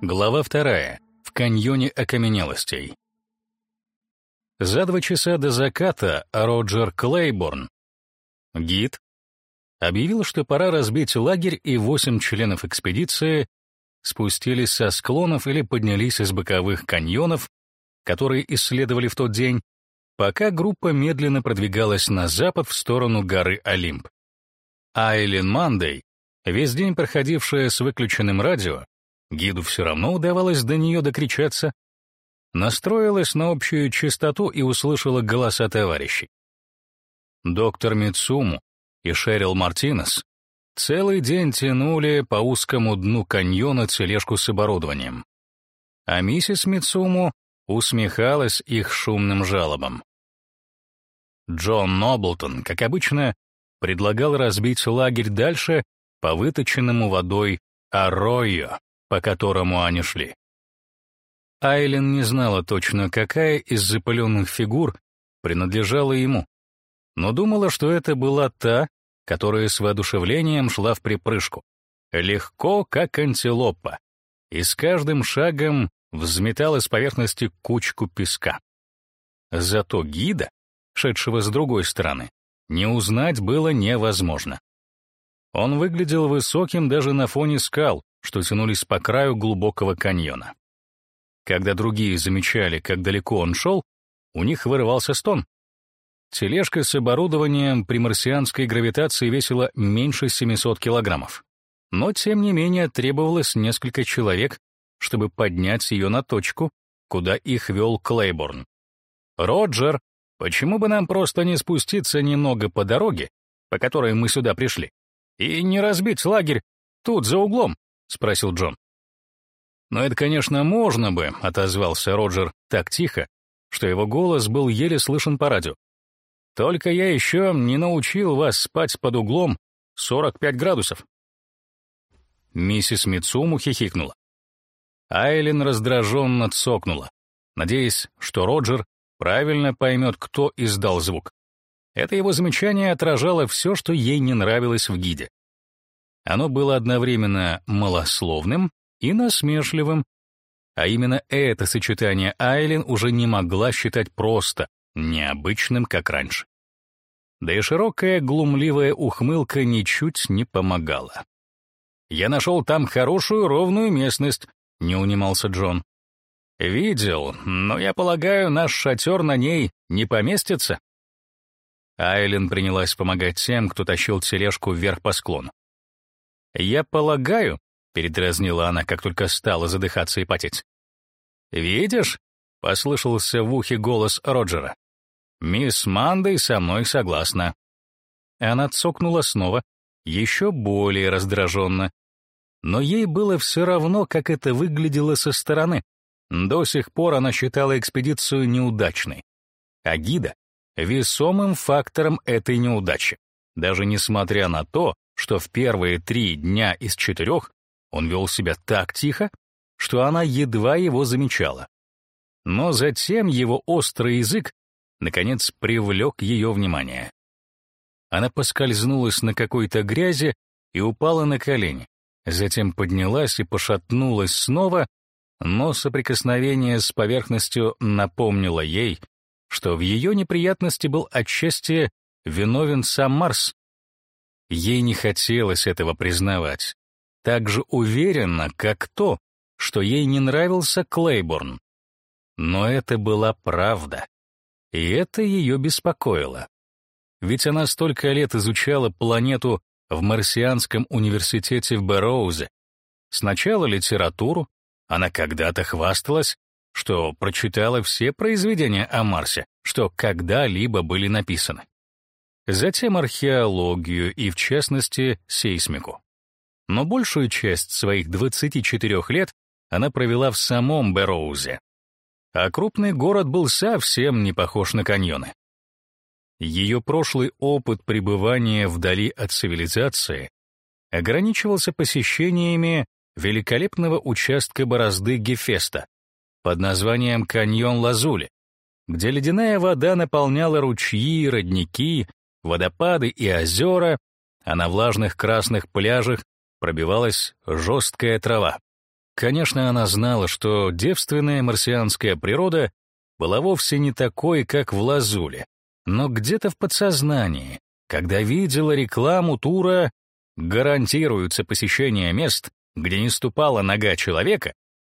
Глава 2. В каньоне окаменелостей. За 2 часа до заката Роджер Клейборн, гид, объявил, что пора разбить лагерь, и 8 членов экспедиции спустились со склонов или поднялись из боковых каньонов, которые исследовали в тот день, пока группа медленно продвигалась на запад в сторону горы Олимп. Айлин Мандей, весь день проходившая с выключенным радио, гиду все равно удавалось до нее докричаться, настроилась на общую частоту и услышала голоса товарищей. Доктор Мицуму и Шерил Мартинес целый день тянули по узкому дну каньона тележку с оборудованием, а миссис Мицуму усмехалась их шумным жалобам. Джон Ноблтон, как обычно, предлагал разбить лагерь дальше по выточенному водой арройо, по которому они шли. Айлин не знала точно, какая из запыленных фигур принадлежала ему, но думала, что это была та, которая с воодушевлением шла вприпрыжку, легко, как антилопа, и с каждым шагом взметала с поверхности кучку песка. Зато гида, шедшего с другой стороны, не узнать было невозможно. Он выглядел высоким даже на фоне скал, что тянулись по краю глубокого каньона. Когда другие замечали, как далеко он шел, у них вырывался стон. Тележка с оборудованием при марсианской гравитации весила меньше 700 килограммов. Но, тем не менее, требовалось несколько человек, чтобы поднять ее на точку, куда их вел Клейборн. «Роджер, почему бы нам просто не спуститься немного по дороге, по которой мы сюда пришли, и не разбить лагерь тут, за углом?» — спросил Джон. «Ну, это, конечно, можно бы», — отозвался Роджер так тихо, что его голос был еле слышен по радио. «Только я еще не научил вас спать под углом 45 градусов». Миссис Мицуму хихикнула. Айлин раздраженно цокнула, надеясь, что Роджер правильно поймет, кто издал звук. Это его замечание отражало все, что ей не нравилось в гиде. Оно было одновременно малословным и насмешливым, а именно это сочетание Айлин уже не могла считать просто необычным, как раньше. Да и широкая глумливая ухмылка ничуть не помогала. «Я нашел там хорошую ровную местность», — не унимался Джон. «Видел, но, я полагаю, наш шатер на ней не поместится». Айлин принялась помогать тем, кто тащил тележку вверх по склону. «Я полагаю», — передразнила она, как только стала задыхаться и потеть. «Видишь?» — послышался в ухе голос Роджера. «Мисс Мандей со мной согласна». Она цокнула снова, еще более раздраженно. Но ей было все равно, как это выглядело со стороны. До сих пор она считала экспедицию неудачной, а гида — весомым фактором этой неудачи, даже несмотря на то, что в первые 3 дня из 4 он вел себя так тихо, что она едва его замечала. Но затем его острый язык наконец привлек ее внимание. Она поскользнулась на какой-то грязи и упала на колени, затем поднялась и пошатнулась снова, но соприкосновение с поверхностью напомнило ей, что в ее неприятности был отчасти виновен сам Марс. Ей не хотелось этого признавать, так же уверенно, как то, что ей не нравился Клейборн. Но это была правда, и это ее беспокоило. Ведь она столько лет изучала планету в Марсианском университете в Бэрроузе. Сначала литературу, она когда-то хвасталась, что прочитала все произведения о Марсе, что когда-либо были написаны. Затем археологию и, в частности, сейсмику. Но большую часть своих 24 лет она провела в самом Бэрроузе. А крупный город был совсем не похож на каньоны. Ее прошлый опыт пребывания вдали от цивилизации ограничивался посещениями великолепного участка борозды Гефеста под названием каньон Лазули, где ледяная вода наполняла ручьи, родники, водопады и озера, а на влажных красных пляжах пробивалась жесткая трава. Конечно, она знала, что девственная марсианская природа была вовсе не такой, как в Лазуле, но где-то в подсознании, когда видела рекламу тура «Гарантируется посещение мест, где не ступала нога человека»,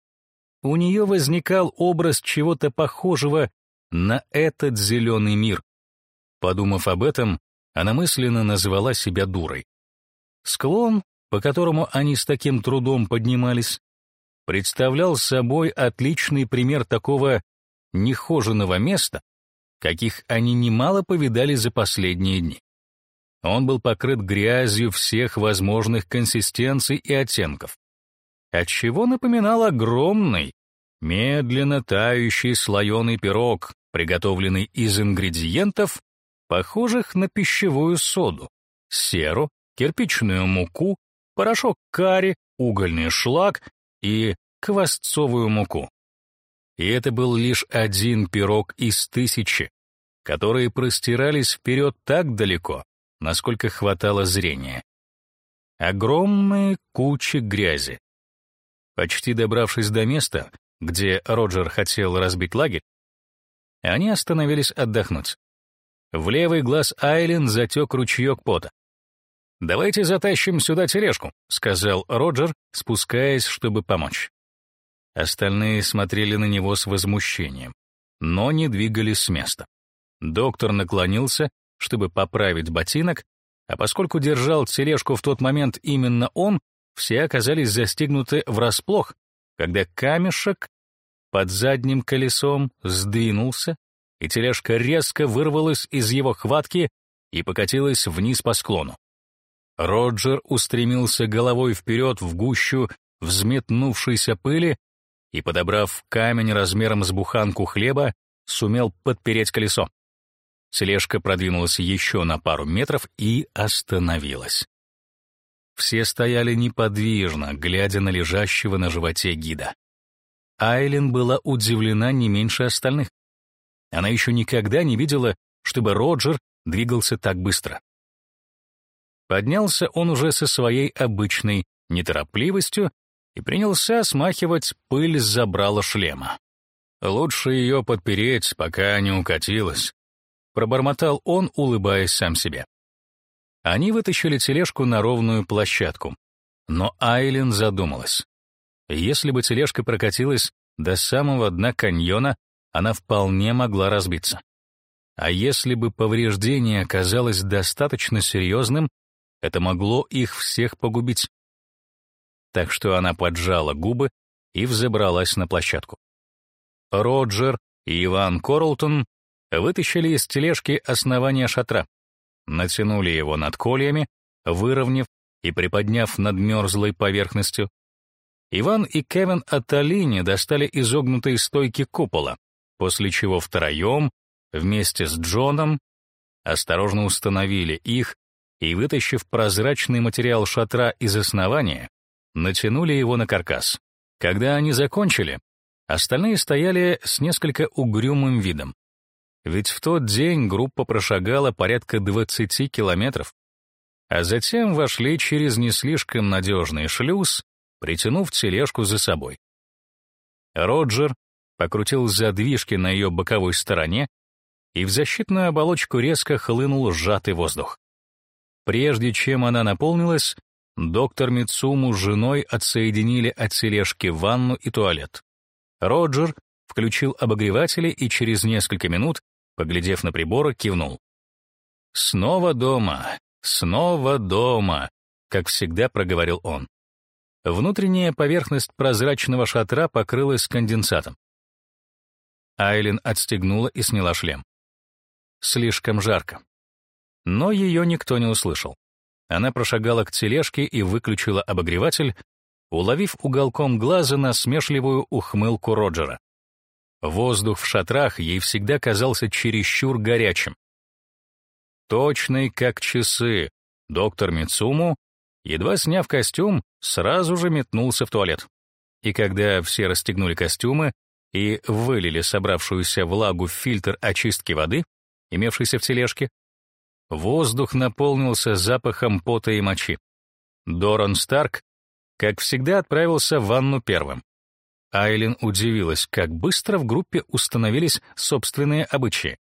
у нее возникал образ чего-то похожего на этот зеленый мир. Подумав об этом, она мысленно назвала себя дурой. Склон, по которому они с таким трудом поднимались, представлял собой отличный пример такого нехоженого места, каких они немало повидали за последние дни. Он был покрыт грязью всех возможных консистенций и оттенков, отчего напоминал огромный, медленно тающий слоеный пирог, приготовленный из ингредиентов, похожих на пищевую соду, серу, кирпичную муку, порошок карри, угольный шлак и квасцовую муку. И это был лишь один пирог из 1000, которые простирались вперед так далеко, насколько хватало зрения. Огромные кучи грязи. Почти добравшись до места, где Роджер хотел разбить лагерь, они остановились отдохнуть. В левый глаз Айлин затек ручеек пота. «Давайте затащим сюда тележку», — сказал Роджер, спускаясь, чтобы помочь. Остальные смотрели на него с возмущением, но не двигались с места. Доктор наклонился, чтобы поправить ботинок, а поскольку держал тележку в тот момент именно он, все оказались застигнуты врасплох, когда камешек под задним колесом сдвинулся, и тележка резко вырвалась из его хватки и покатилась вниз по склону. Роджер устремился головой вперед в гущу взметнувшейся пыли и, подобрав камень размером с буханку хлеба, сумел подпереть колесо. Тележка продвинулась еще на пару метров и остановилась. Все стояли неподвижно, глядя на лежащего на животе гида. Айлин была удивлена не меньше остальных. Она еще никогда не видела, чтобы Роджер двигался так быстро. Поднялся он уже со своей обычной неторопливостью и принялся смахивать пыль с забрала шлема. «Лучше ее подпереть, пока не укатилась», — пробормотал он, улыбаясь сам себе. Они вытащили тележку на ровную площадку, но Айлин задумалась. Если бы тележка прокатилась до самого дна каньона, она вполне могла разбиться. А если бы повреждение оказалось достаточно серьезным, это могло их всех погубить. Так что она поджала губы и взобралась на площадку. Роджер и Иван Корлтон вытащили из тележки основание шатра, натянули его над кольями, выровняв и приподняв над мерзлой поверхностью. Иван и Кевин от Алини достали изогнутые стойки купола, после чего втроем, вместе с Джоном, осторожно установили их и, вытащив прозрачный материал шатра из основания, натянули его на каркас. Когда они закончили, остальные стояли с несколько угрюмым видом. Ведь в тот день группа прошагала порядка 20 километров, а затем вошли через не слишком надежный шлюз, притянув тележку за собой. Роджер покрутил задвижки на ее боковой стороне, и в защитную оболочку резко хлынул сжатый воздух. Прежде чем она наполнилась, доктор Мицуму с женой отсоединили от тележки ванну и туалет. Роджер включил обогреватели и через несколько минут, поглядев на приборы, кивнул. «Снова дома, как всегда проговорил он. Внутренняя поверхность прозрачного шатра покрылась конденсатом. Айлин отстегнула и сняла шлем. Слишком жарко. Но ее никто не услышал. Она прошагала к тележке и выключила обогреватель, уловив уголком глаза насмешливую ухмылку Роджера. Воздух в шатрах ей всегда казался чересчур горячим. Точный как часы, доктор Мицуму, едва сняв костюм, сразу же метнулся в туалет. И когда все расстегнули костюмы и вылили собравшуюся влагу в фильтр очистки воды, имевшийся в тележке, воздух наполнился запахом пота и мочи. Доран Старк как всегда, отправился в ванну первым. Айлин удивилась, как быстро в группе установились собственные обычаи.